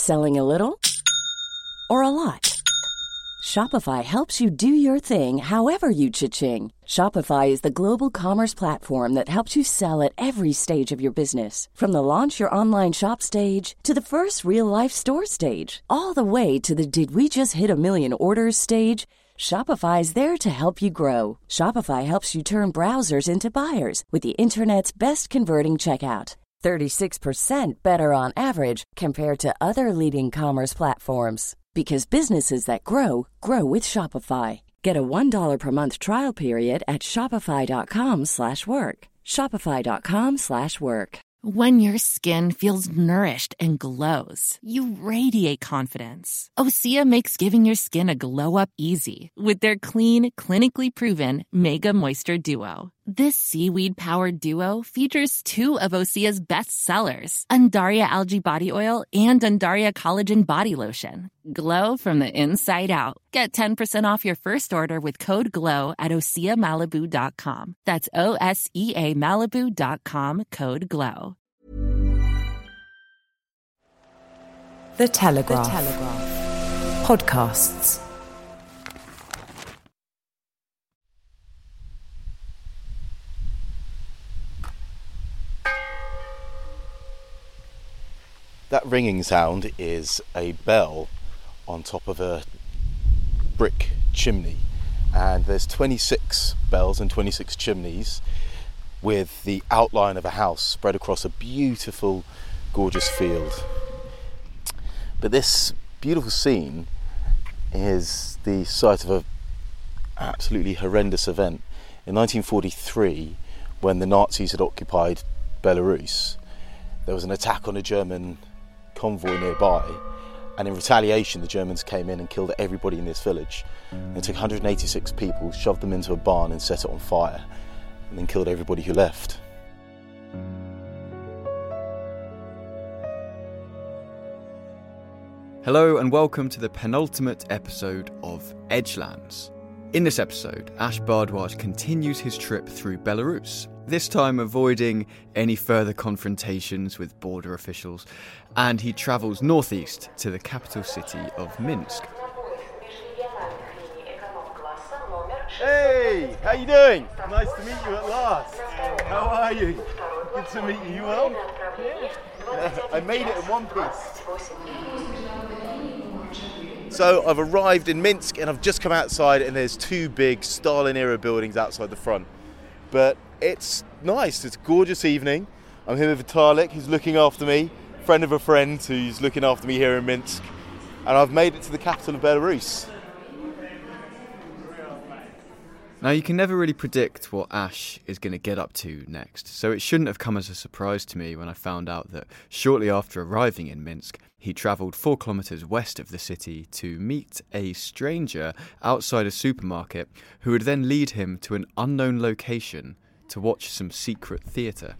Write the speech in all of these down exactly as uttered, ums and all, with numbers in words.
Selling a little or a lot? Shopify helps you do your thing however you cha-ching. Shopify is the global commerce platform that helps you sell at every stage of your business. From the launch your online shop stage to the first real-life store stage, all the way to the did we just hit a million orders stage. Shopify is there to help you grow. Shopify helps you turn browsers into buyers with the internet's best converting checkout. thirty-six percent better on average compared to other leading commerce platforms. Because businesses that grow, grow with Shopify. Get a one dollar per month trial period at shopify.com slash work. Shopify.com slash work. When your skin feels nourished and glows, you radiate confidence. Osea makes giving your skin a glow-up easy with their clean, clinically proven Mega Moisture Duo. This seaweed-powered duo features two of Osea's best sellers, Undaria Algae Body Oil and Undaria Collagen Body Lotion. Glow from the inside out. Get ten percent off your first order with code GLOW at osea malibu dot com. That's O S E A Malibu dot com, code GLOW. The Telegraph. The Telegraph. Podcasts. That ringing sound is a bell on top of a brick chimney, and there's twenty-six bells and twenty-six chimneys with the outline of a house spread across a beautiful, gorgeous field. But this beautiful scene is the site of an absolutely horrendous event. In nineteen forty-three, when the Nazis had occupied Belarus, there was an attack on a German convoy nearby, and in retaliation the Germans came in and killed everybody in this village. They took one hundred eighty-six people, shoved them into a barn and set it on fire, and then killed everybody who left. Hello and welcome to the penultimate episode of Edgelands. In this episode, Ash Bhardwaj continues his trip through Belarus, this time avoiding any further confrontations with border officials, and he travels northeast to the capital city of Minsk. Hey, how you doing? Nice to meet you at last. How are you? Good to meet you. You well? Yeah. I made it in one piece. So I've arrived in Minsk and I've just come outside and there's two big Stalin-era buildings outside the front. But it's nice, it's a gorgeous evening. I'm here with Vitalik, who's looking after me, friend of a friend who's looking after me here in Minsk. And I've made it to the capital of Belarus. Now, you can never really predict what Ash is going to get up to next, so it shouldn't have come as a surprise to me when I found out that shortly after arriving in Minsk, he travelled four kilometres west of the city to meet a stranger outside a supermarket who would then lead him to an unknown location to watch some secret theatre.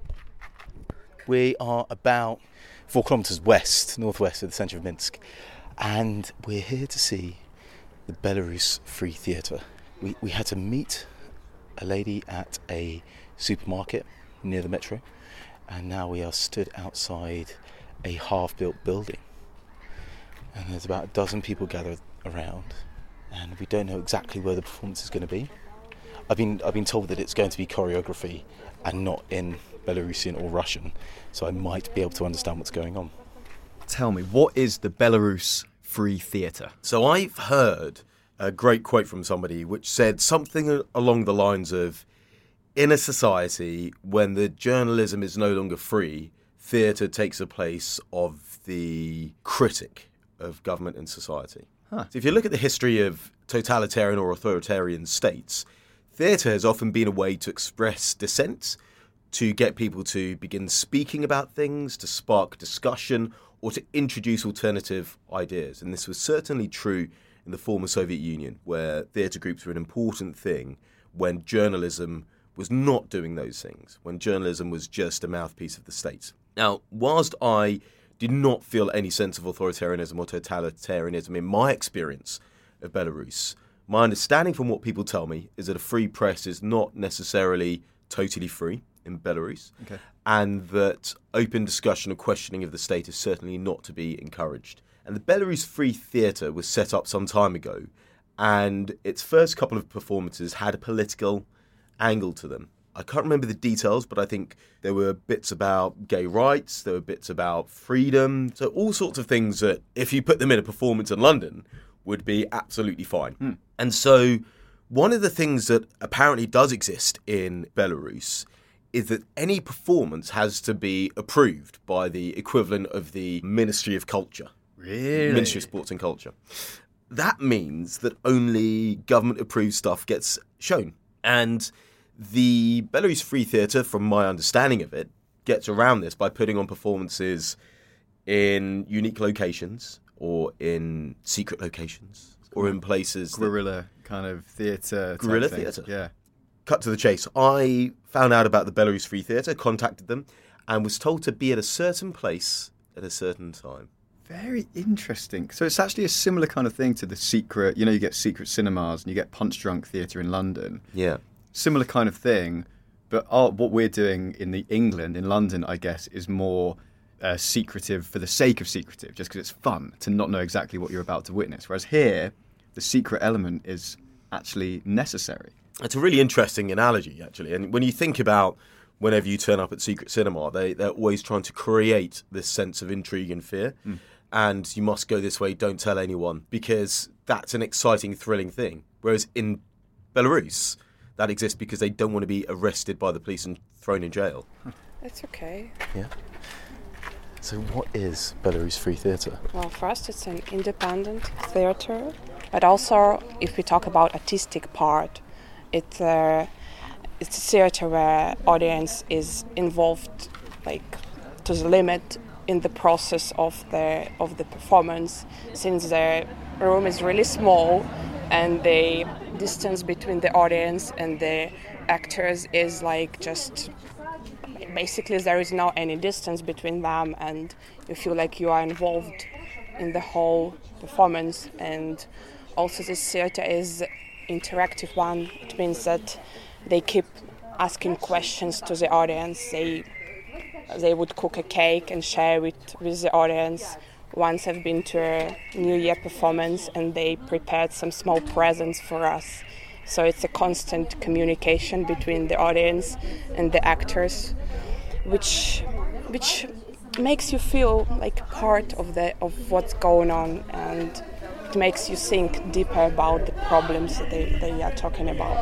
We are about four kilometres west, northwest of the centre of Minsk, and we're here to see the Belarus Free Theatre. We, we had to meet a lady at a supermarket near the metro, and now we are stood outside a half-built building. And there's about a dozen people gathered around, and we don't know exactly where the performance is going to be. I've been I've been told that it's going to be choreography and not in Belarusian or Russian, so I might be able to understand what's going on. Tell me, what is the Belarus Free Theatre? So I've heard a great quote from somebody which said something along the lines of, in a society when the journalism is no longer free, theatre takes the place of the critic of government and society. Huh. So if you look at the history of totalitarian or authoritarian states, theatre has often been a way to express dissent, to get people to begin speaking about things, to spark discussion, or to introduce alternative ideas. And this was certainly true in the former Soviet Union, where theatre groups were an important thing when journalism was not doing those things, when journalism was just a mouthpiece of the state. Now, whilst I did not feel any sense of authoritarianism or totalitarianism in my experience of Belarus, my understanding from what people tell me is that a free press is not necessarily totally free. in Belarus, Okay. and that open discussion and questioning of the state is certainly not to be encouraged. And the Belarus Free Theatre was set up some time ago, and its first couple of performances had a political angle to them. I can't remember the details, but I think there were bits about gay rights, there were bits about freedom, so all sorts of things that, if you put them in a performance in London, would be absolutely fine. Mm. And so one of the things that apparently does exist in Belarus is that any performance has to be approved by the equivalent of the Ministry of Culture. Really? Ministry of Sports and Culture. That means that only government-approved stuff gets shown. And the Belarus Free Theatre, from my understanding of it, gets around this by putting on performances in unique locations or in secret locations or in places... Guerrilla kind of theatre. Guerrilla thing. theatre. Yeah. Cut to the chase. I found out about the Belarus Free Theatre, contacted them, and was told to be at a certain place at a certain time. Very interesting. So it's actually a similar kind of thing to the secret, you know, you get secret cinemas and you get Punch Drunk Theatre in London. Yeah. Similar kind of thing, but our, what we're doing in the England, in London, I guess, is more uh, secretive for the sake of secretive, just because it's fun to not know exactly what you're about to witness. Whereas here, the secret element is actually necessary. It's a really interesting analogy, actually. And when you think about whenever you turn up at Secret Cinema, they, they're always trying to create this sense of intrigue and fear. Mm. And you must go this way, don't tell anyone, because that's an exciting, thrilling thing. Whereas in Belarus, that exists because they don't want to be arrested by the police and thrown in jail. It's okay. Yeah. So what is Belarus Free Theatre? Well, first, it's an independent theatre, but also, if we talk about artistic part, it, uh, it's a theatre where audience is involved, like, to the limit in the process of the of the performance, since the room is really small and the distance between the audience and the actors is like just basically there is no any distance between them, and you feel like you are involved in the whole performance. And also this theatre is interactive one. It means that they keep asking questions to the audience. They They would cook a cake and share it with the audience. Once I've been to a New Year performance and they prepared some small presents for us. So it's a constant communication between the audience and the actors, which which makes you feel like part of the of what's going on, and it makes you think deeper about the problems that they, they are talking about.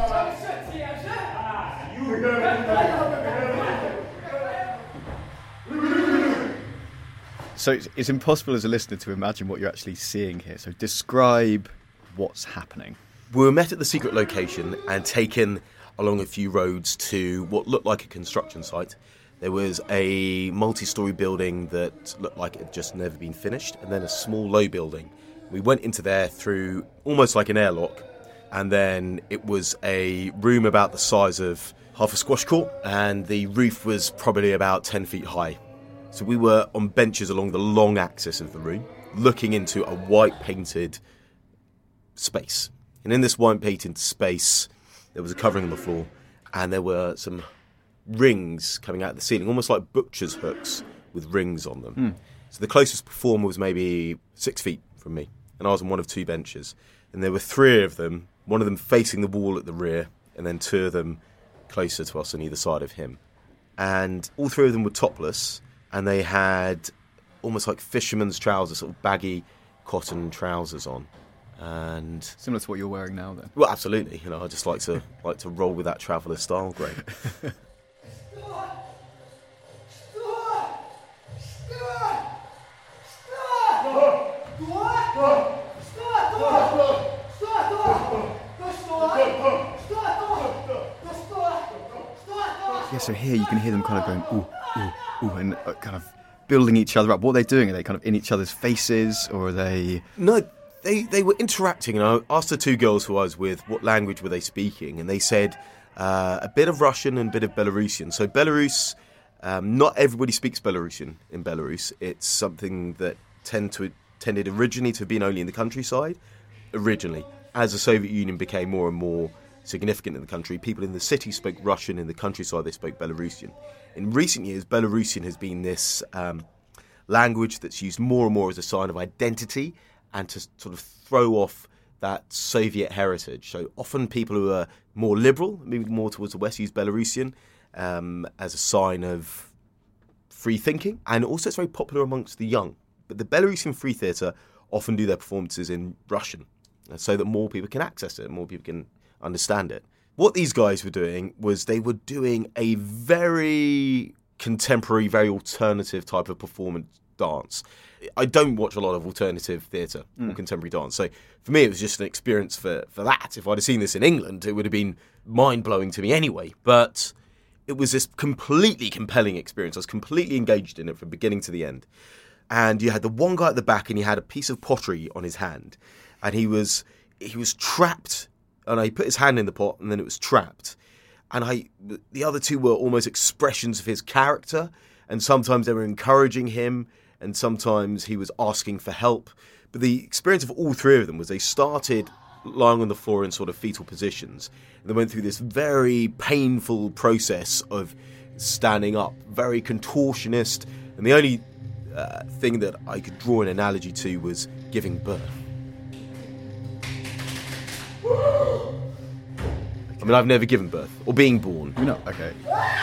So it's, it's impossible as a listener to imagine what you're actually seeing here. So describe what's happening. We were met at the secret location and taken along a few roads to what looked like a construction site. There was a multi-storey building that looked like it had just never been finished, and then a small low building. We went into there through almost like an airlock, and then it was a room about the size of half a squash court, and the roof was probably about ten feet high. So we were on benches along the long axis of the room, looking into a white-painted space. And in this white-painted space, there was a covering on the floor, and there were some rings coming out of the ceiling, almost like butcher's hooks with rings on them. Mm. So the closest performer was maybe six feet from me, and I was on one of two benches. And there were three of them, one of them facing the wall at the rear, and then two of them closer to us on either side of him. And all three of them were topless, and they had almost like fisherman's trousers, sort of baggy cotton trousers on. And similar to what you're wearing now, then. Well, absolutely. You know, I just like to like to roll with that traveller style, Greg. Yeah, so here you can hear them kind of going, ooh, ooh, ooh, and uh, kind of building each other up. What are they doing? Are they kind of in each other's faces, or are they... No, they, they were interacting, and I asked the two girls who I was with what language were they speaking, and they said uh, a bit of Russian and a bit of Belarusian. So Belarus, um, not everybody speaks Belarusian in Belarus. It's something that tend to tended originally to have been only in the countryside, originally. As the Soviet Union became more and more significant in the country. People in the city spoke Russian, in the countryside they spoke Belarusian. In recent years, Belarusian has been this um, language that's used more and more as a sign of identity and to sort of throw off that Soviet heritage. So often people who are more liberal, moving more towards the West, use Belarusian um, as a sign of free thinking. And also it's very popular amongst the young. But the Belarusian Free Theatre often do their performances in Russian so that more people can access it, more people can understand it. What these guys were doing was they were doing a very contemporary, very alternative type of performance dance. I don't watch a lot of alternative theatre mm. or contemporary dance, so for me it was just an experience for, for that. If I'd have seen this in England, it would have been mind-blowing to me anyway, but it was this completely compelling experience. I was completely engaged in it from beginning to the end. And you had the one guy at the back and he had a piece of pottery on his hand, and he was he was trapped, and he put his hand in the pot and then it was trapped. And I, the other two were almost expressions of his character, and sometimes they were encouraging him, and sometimes he was asking for help. But the experience of all three of them was they started lying on the floor in sort of fetal positions, and they went through this very painful process of standing up, very contortionist, and the only uh, thing that I could draw an analogy to was giving birth. I mean, I've never given birth, or being born. You're not? Okay.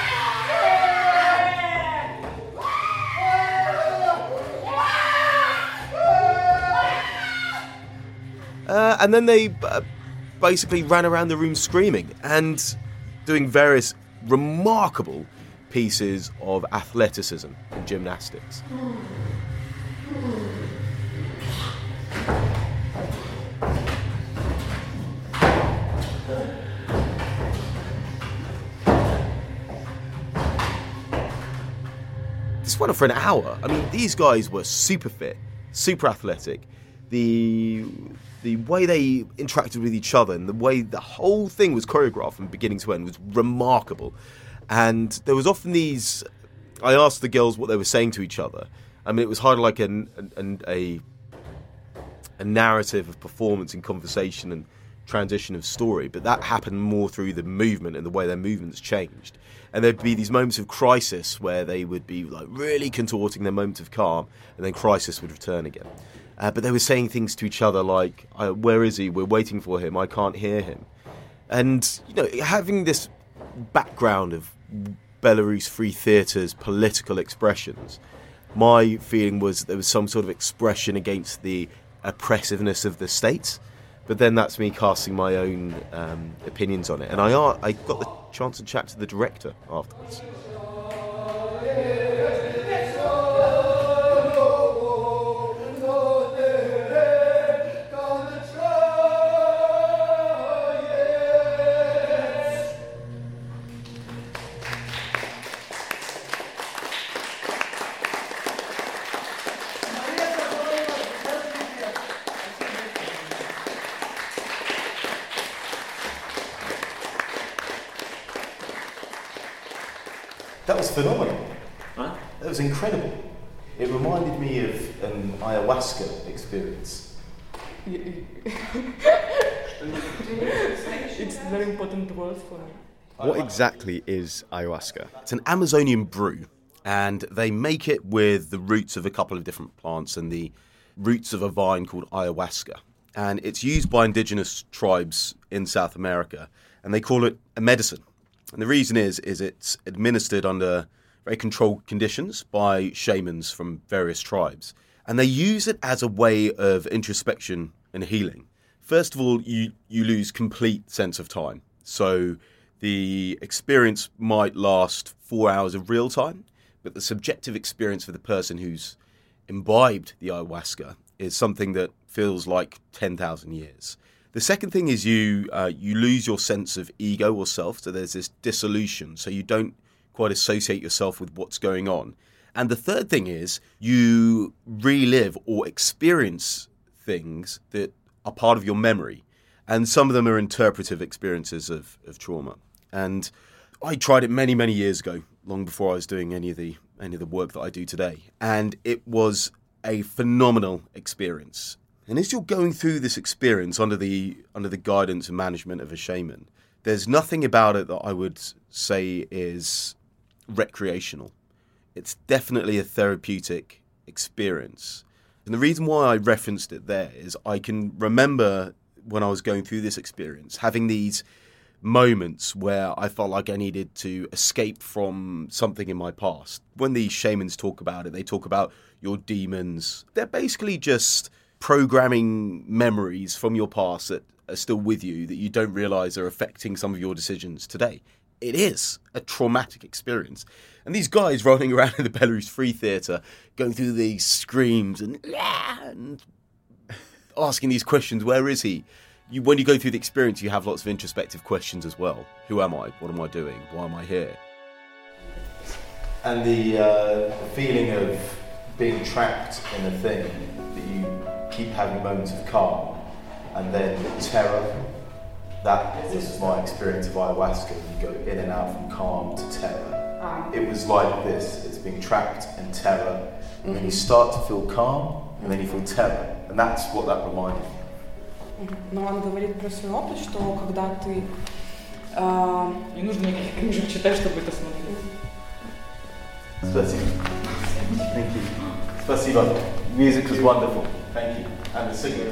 Uh, and then they uh, basically ran around the room screaming and doing various remarkable pieces of athleticism and gymnastics. This went on for an hour. I mean, these guys were super fit, super athletic. The the way they interacted with each other and the way the whole thing was choreographed from beginning to end was remarkable. And there was often these... I asked the girls what they were saying to each other. I mean, it was hard like an, an, a, a narrative of performance and conversation and transition of story, but that happened more through the movement and the way their movements changed. And there'd be these moments of crisis where they would be like really contorting, their moment of calm, and then crisis would return again. Uh, but they were saying things to each other like, where is he? We're waiting for him. I can't hear him. And, you know, having this background of Belarus Free Theatre's political expressions, my feeling was there was some sort of expression against the oppressiveness of the state. But then that's me casting my own um, opinions on it. And I, I got the chance to chat to the director afterwards. That was phenomenal. Huh? That was incredible. It reminded me of an ayahuasca experience. It's a very important word for me. What exactly is ayahuasca? It's an Amazonian brew, and they make it with the roots of a couple of different plants and the roots of a vine called ayahuasca. And it's used by indigenous tribes in South America, and they call it a medicine. And the reason is, is it's administered under very controlled conditions by shamans from various tribes. And they use it as a way of introspection and healing. First of all, you, you lose complete sense of time. So the experience might last four hours of real time, but the subjective experience for the person who's imbibed the ayahuasca is something that feels like ten thousand years. The second thing is you uh, you lose your sense of ego or self, so there's this dissolution, so you don't quite associate yourself with what's going on. And the third thing is you relive or experience things that are part of your memory, and some of them are interpretive experiences of, of trauma. And I tried it many, many years ago, long before I was doing any of the any of the work that I do today, and it was a phenomenal experience. And as you're going through this experience under the under the guidance and management of a shaman, there's nothing about it that I would say is recreational. It's definitely a therapeutic experience. And the reason why I referenced it there is I can remember when I was going through this experience, having these moments where I felt like I needed to escape from something in my past. When these shamans talk about it, they talk about your demons. They're basically just programming memories from your past that are still with you that you don't realise are affecting some of your decisions today. It is a traumatic experience. And these guys running around in the Belarus Free Theatre, going through these screams and, and asking these questions, where is he? You, when you go through the experience, you have lots of introspective questions as well. Who am I? What am I doing? Why am I here? And the uh, feeling of being trapped in a thing, that you keep having moments of calm, and then terror. That was my experience of ayahuasca. You go in and out from calm to terror. It was like this. It's being trapped in terror. And then you start to feel calm, and then you feel terror. And that's what that reminded me. Но он говорит про свой опыт, что когда ты... Э... Не нужно никаких книжек читать, чтобы это смотреть. Спасибо. Thank you. Спасибо. Music was wonderful. Thank you. And the singing.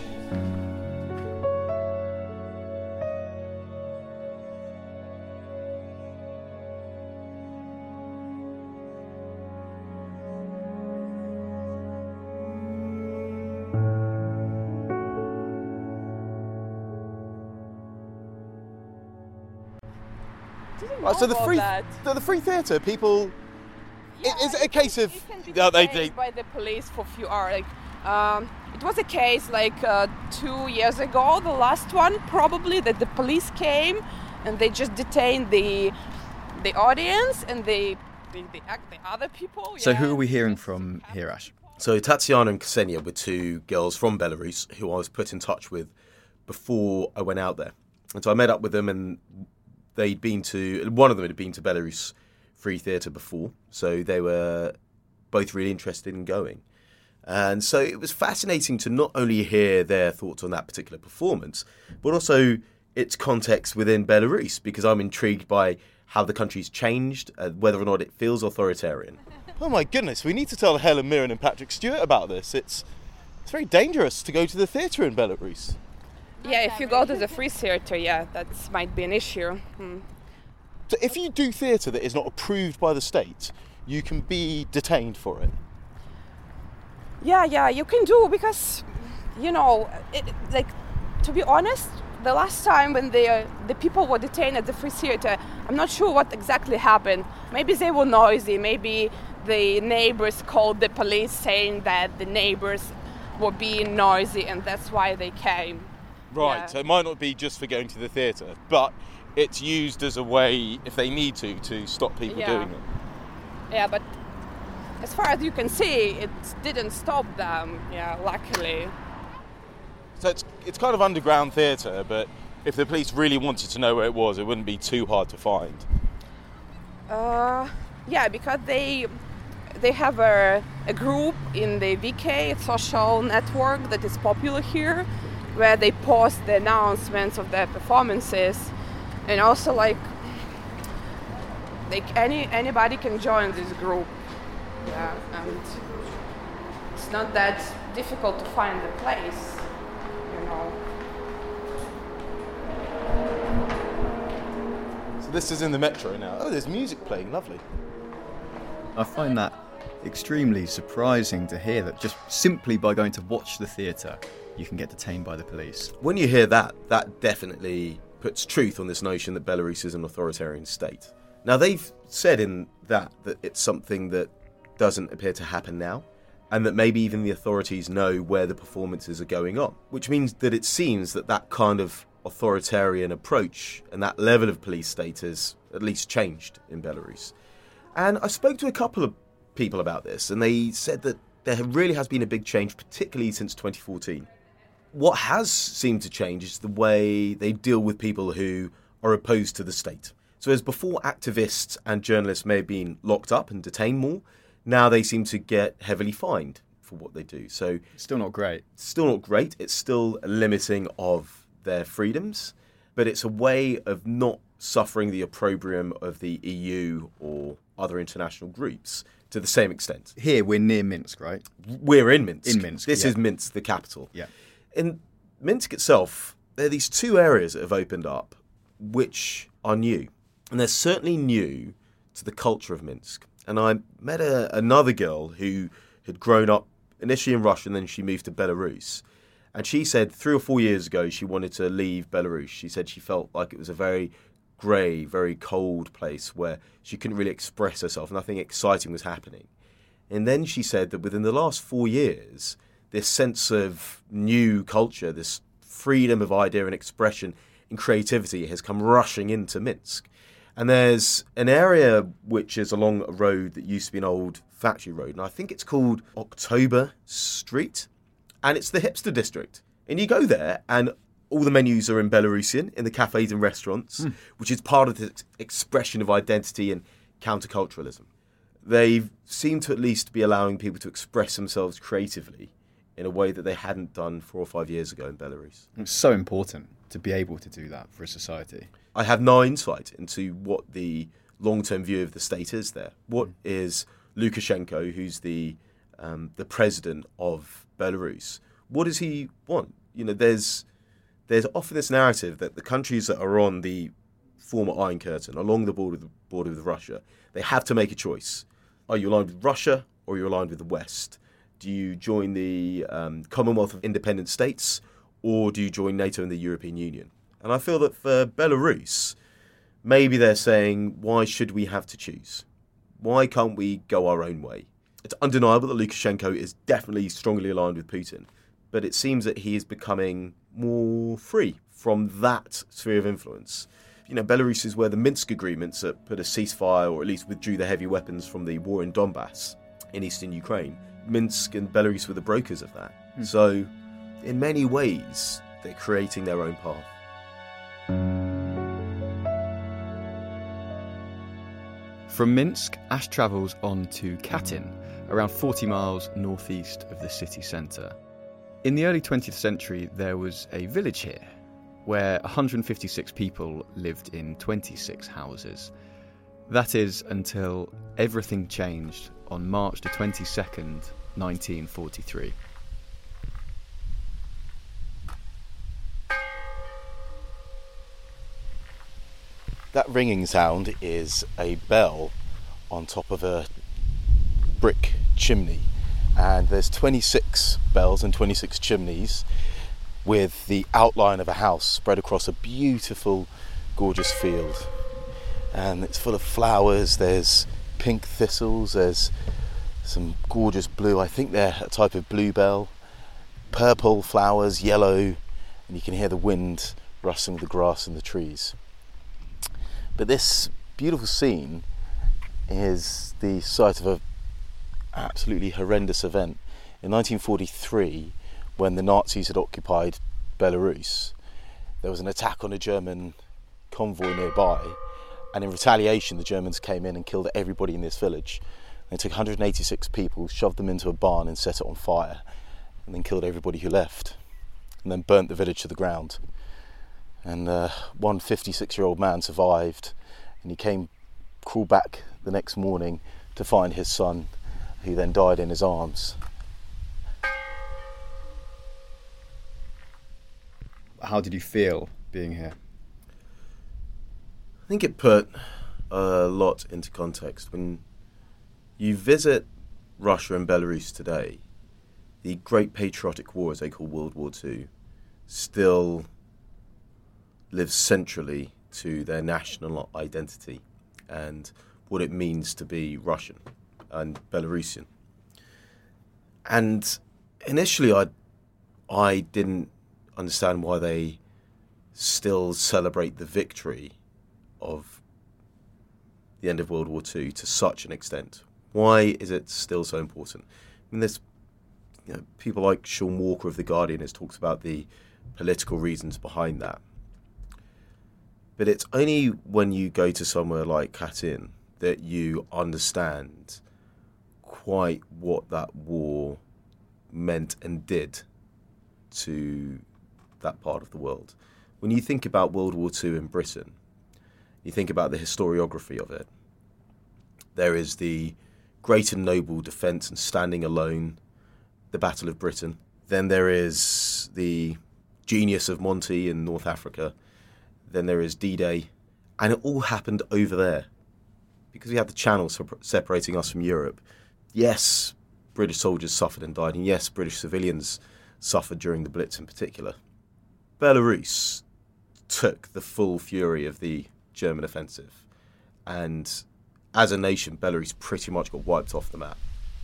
Right, so the free, the, the free theatre, people, Yeah, is it a case of, it can be no, they, detained they, by the police for a few hours. Like, um, it was a case like uh, two years ago, the last one probably, that the police came and they just detained the the audience and the the, the, the other people. So yeah. who are we hearing from here, Ash? So Tatiana and Ksenia were two girls from Belarus who I was put in touch with before I went out there. And so I met up with them, and they'd been to, one of them had been to Belarus Free Theatre before, so they were both really interested in going. And so it was fascinating to not only hear their thoughts on that particular performance, but also its context within Belarus, because I'm intrigued by how the country's changed, uh, whether or not it feels authoritarian. oh my goodness, we need to tell Helen Mirren and Patrick Stewart about this. It's it's very dangerous to go to the theatre in Belarus. Yeah, if you go to the free theatre, yeah, that might be an issue. Hmm. So if you do theatre that is not approved by the state, you can be detained for it. Yeah, yeah, you can do, because, you know, it, like, to be honest, the last time when the uh, the people were detained at the free theatre, I'm not sure what exactly happened. Maybe they were noisy. Maybe the neighbors called the police saying that the neighbors were being noisy, and that's why they came. Right, Yeah. so it might not be just for going to the theatre, but it's used as a way, if they need to, to stop people Yeah. doing it. Yeah, but as far as you can see, it didn't stop them. Yeah, luckily. So it's it's kind of underground theatre, but if the police really wanted to know where it was, it wouldn't be too hard to find. Uh, yeah, because they they have a, a group in the V K social network that is popular here, where they post the announcements of their performances, and also like like any anybody can join this group. Yeah, and it's not that difficult to find the place, you know. So this is in the metro now. Oh, there's music playing, lovely. I find that extremely surprising to hear that just simply by going to watch the theatre, you can get detained by the police. When you hear that, that definitely puts truth on this notion that Belarus is an authoritarian state. Now, they've said in that that it's something that doesn't appear to happen now, and that maybe even the authorities know where the performances are going on, which means that it seems that that kind of authoritarian approach and that level of police state has at least changed in Belarus. And I spoke to a couple of people about this, and they said that there really has been a big change, particularly since twenty fourteen. What has seemed to change is the way they deal with people who are opposed to the state. So as before activists and journalists may have been locked up and detained more, now they seem to get heavily fined for what they do. So Still not great. still not great. It's still a limiting of their freedoms. but it's a way of not suffering the opprobrium of the E U or other international groups to the same extent. Here, we're near Minsk, right? We're in Minsk. In Minsk, This yeah. is Minsk, the capital. Yeah. In Minsk itself, there are these two areas that have opened up which are new. And they're certainly new to the culture of Minsk. And I met a, another girl who had grown up initially in Russia and then she moved to Belarus. And she said three or four years ago she wanted to leave Belarus. She said she felt like it was a very grey, very cold place where she couldn't really express herself. Nothing exciting was happening. And then she said that within the last four years, this sense of new culture, this freedom of idea and expression and creativity has come rushing into Minsk. And there's an area which is along a road that used to be an old factory road, and I think it's called October Street, and it's the hipster district. And you go there, and all the menus are in Belarusian, in the cafes and restaurants, mm. which is part of the ex- expression of identity and counterculturalism. They seem to at least be allowing people to express themselves creatively in a way that they hadn't done four or five years ago in Belarus. It's so important to be able to do that for a society. I have no insight into what the long-term view of the state is there. What mm. is Lukashenko, who's the um, the president of Belarus, what does he want? You know, there's there's often this narrative that the countries that are on the former Iron Curtain, along the border, the border with Russia, they have to make a choice. Are you aligned with Russia or are you aligned with the West? Do you join the um, Commonwealth of Independent States or do you join NATO and the European Union? And I feel that for Belarus, maybe they're saying, why should we have to choose? Why can't we go our own way? It's undeniable that Lukashenko is definitely strongly aligned with Putin, but it seems that he is becoming more free from that sphere of influence. You know, Belarus is where the Minsk agreements that put a ceasefire or at least withdrew the heavy weapons from the war in Donbass in eastern Ukraine. Minsk and Belarus were the brokers of that. Mm. So, in many ways, they're creating their own path. From Minsk, Ash travels on to Katyn, around forty miles northeast of the city centre. In the early twentieth century, there was a village here where one hundred fifty-six people lived in twenty-six houses. That is until everything changed on March the twenty-second, nineteen forty-three. That ringing sound is a bell on top of a brick chimney, and there's twenty-six bells and twenty-six chimneys with the outline of a house spread across a beautiful, gorgeous field. And it's full of flowers. There's pink thistles, there's some gorgeous blue, I think they're a type of bluebell, purple flowers, yellow, and you can hear the wind rustling the grass and the trees. But this beautiful scene is the site of an absolutely horrendous event. In nineteen forty-three, when the Nazis had occupied Belarus, there was an attack on a German convoy nearby, and in retaliation the Germans came in and killed everybody in this village. They took one hundred eighty-six people, shoved them into a barn and set it on fire, and then killed everybody who left, and then burnt the village to the ground. And uh, one fifty-six-year-old man survived, and he came, crawled back the next morning to find his son, who then died in his arms. How did you feel being here? I think it put a lot into context. When you visit Russia and Belarus today, the Great Patriotic War, as they call World War Two, still lives centrally to their national identity and what it means to be Russian and Belarusian. And initially I I didn't understand why they still celebrate the victory of the end of World War Two to such an extent. Why is it still so important? I mean, there's you know, people like Sean Walker of The Guardian has talked about the political reasons behind that. But it's only when you go to somewhere like Katyn that you understand quite what that war meant and did to that part of the world. When you think about World War Two in Britain, you think about the historiography of it. There is the great and noble defence and standing alone, the Battle of Britain. Then there is the genius of Monty in North Africa. Then there is D-Day. And it all happened over there because we had the Channel separating us from Europe. Yes, British soldiers suffered and died, and yes, British civilians suffered during the Blitz in particular. Belarus took the full fury of the German offensive, and as a nation, Belarus pretty much got wiped off the map.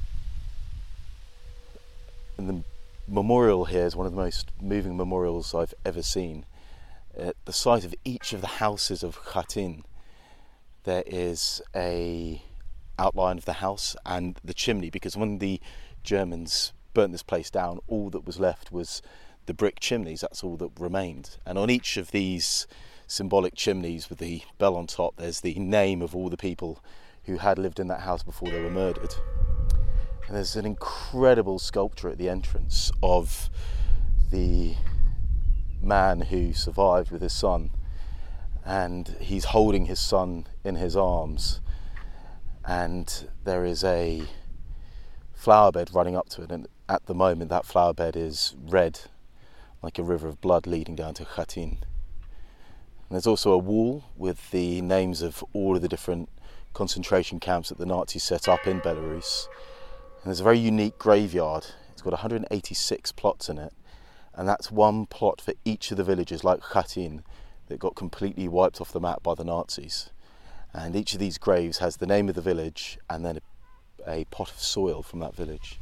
And the memorial here is one of the most moving memorials I've ever seen. At the site of each of the houses of Katyn, there is a outline of the house and the chimney, because when the Germans burnt this place down, all that was left was the brick chimneys. That's all that remained. And on each of these symbolic chimneys with the bell on top, there's the name of all the people who had lived in that house before they were murdered. And there's an incredible sculpture at the entrance of the man who survived with his son, and he's holding his son in his arms, and there is a flower bed running up to it, and at the moment that flower bed is red, like a river of blood leading down to Katyn. And there's also a wall with the names of all of the different concentration camps that the Nazis set up in Belarus. And there's a very unique graveyard. It's got one hundred eighty-six plots in it, and that's one plot for each of the villages, like Katyn, that got completely wiped off the map by the Nazis. And each of these graves has the name of the village and then a, a pot of soil from that village.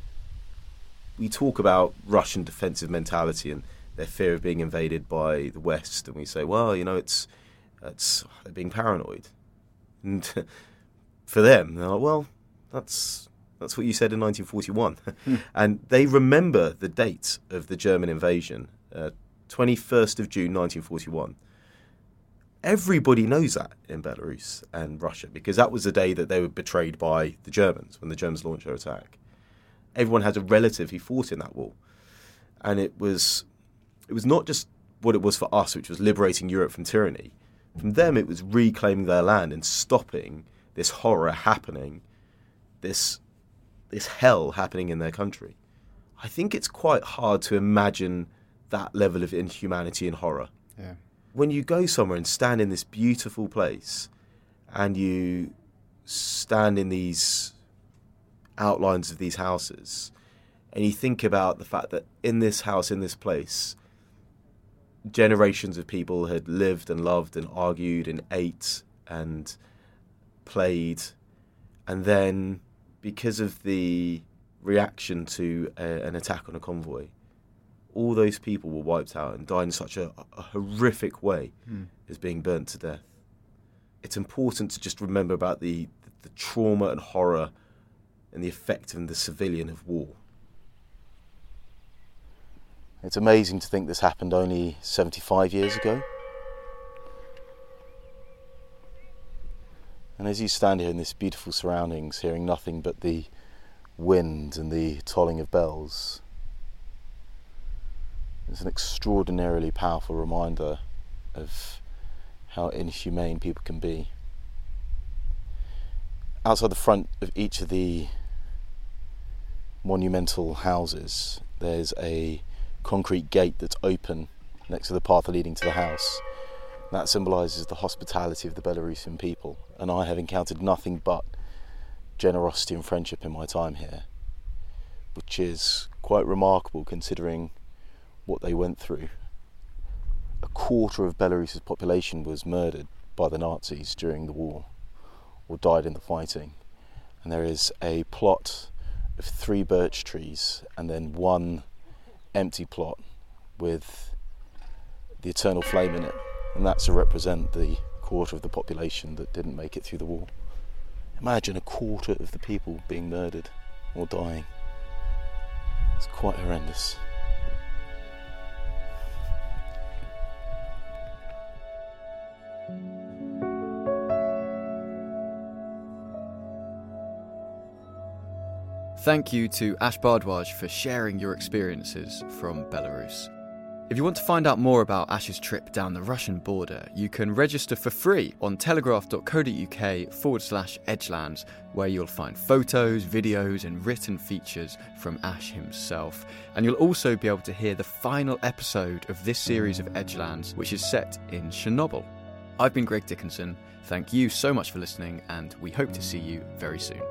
We talk about Russian defensive mentality and their fear of being invaded by the West, and we say, well, you know, it's it's they're being paranoid. And for them, they're like, well, that's that's what you said in nineteen forty-one. Mm. And they remember the date of the German invasion, uh, twenty-first of June nineteen forty-one. Everybody knows that in Belarus and Russia, because that was the day that they were betrayed by the Germans, when the Germans launched their attack. Everyone had a relative who fought in that war. And it was it was not just what it was for us, which was liberating Europe from tyranny. From them, it was reclaiming their land and stopping this horror happening, this this hell happening in their country. I think it's quite hard to imagine that level of inhumanity and horror. Yeah. When you go somewhere and stand in this beautiful place and you stand in these outlines of these houses and you think about the fact that in this house, in this place, generations of people had lived and loved and argued and ate and played, and then because of the reaction to a, an attack on a convoy, all those people were wiped out and died in such a, a horrific way mm. as being burnt to death. It's important to just remember about the, the trauma and horror and the effect on the civilian of war. It's amazing to think this happened only seventy-five years ago. And as you stand here in this beautiful surroundings, hearing nothing but the wind and the tolling of bells, it's an extraordinarily powerful reminder of how inhumane people can be. Outside the front of each of the monumental houses, there's a concrete gate that's open next to the path leading to the house. That symbolises the hospitality of the Belarusian people, and I have encountered nothing but generosity and friendship in my time here, which is quite remarkable considering what they went through. A quarter of Belarus's population was murdered by the Nazis during the war, or died in the fighting, and there is a plot of three birch trees and then one empty plot with the eternal flame in it, and that's to represent the quarter of the population that didn't make it through the war. Imagine a quarter of the people being murdered or dying. It's quite horrendous. Thank you to Ash Bhardwaj for sharing your experiences from Belarus. If you want to find out more about Ash's trip down the Russian border, you can register for free on telegraph.co.uk forward slash Edgelands, where you'll find photos, videos and written features from Ash himself. And you'll also be able to hear the final episode of this series of Edgelands, which is set in Chernobyl. I've been Greg Dickinson. Thank you so much for listening, and we hope to see you very soon.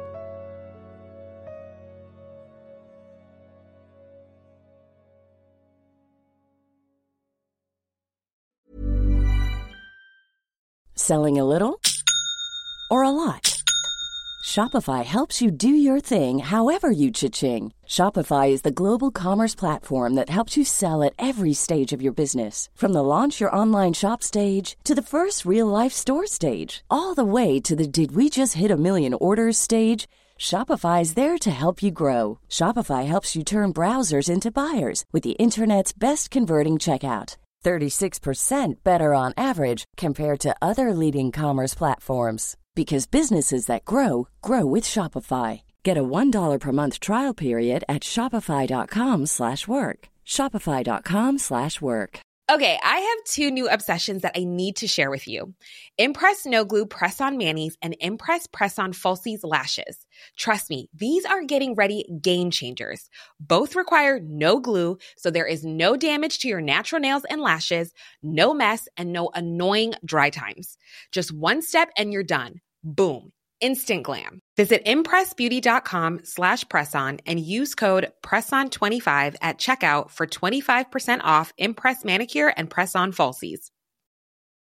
Selling a little or a lot? Shopify helps you do your thing however you cha-ching. Shopify is the global commerce platform that helps you sell at every stage of your business. From the launch your online shop stage to the first real-life store stage, all the way to the did we just hit a million orders stage. Shopify is there to help you grow. Shopify helps you turn browsers into buyers with the internet's best converting checkout. thirty-six percent better on average compared to other leading commerce platforms. Because businesses that grow, grow with Shopify. Get a one dollar per month trial period at shopify.com slash work. Shopify.com slash work. Okay, I have two new obsessions that I need to share with you. Impress No Glue Press-On Manis and Impress Press-On Falsies Lashes. Trust me, these are getting ready game changers. Both require no glue, so there is no damage to your natural nails and lashes, no mess, and no annoying dry times. Just one step and you're done. Boom. Instant glam. Visit impressbeauty.com slash presson and use code presson twenty-five at checkout for twenty-five percent off Impress Manicure and Press-On Falsies.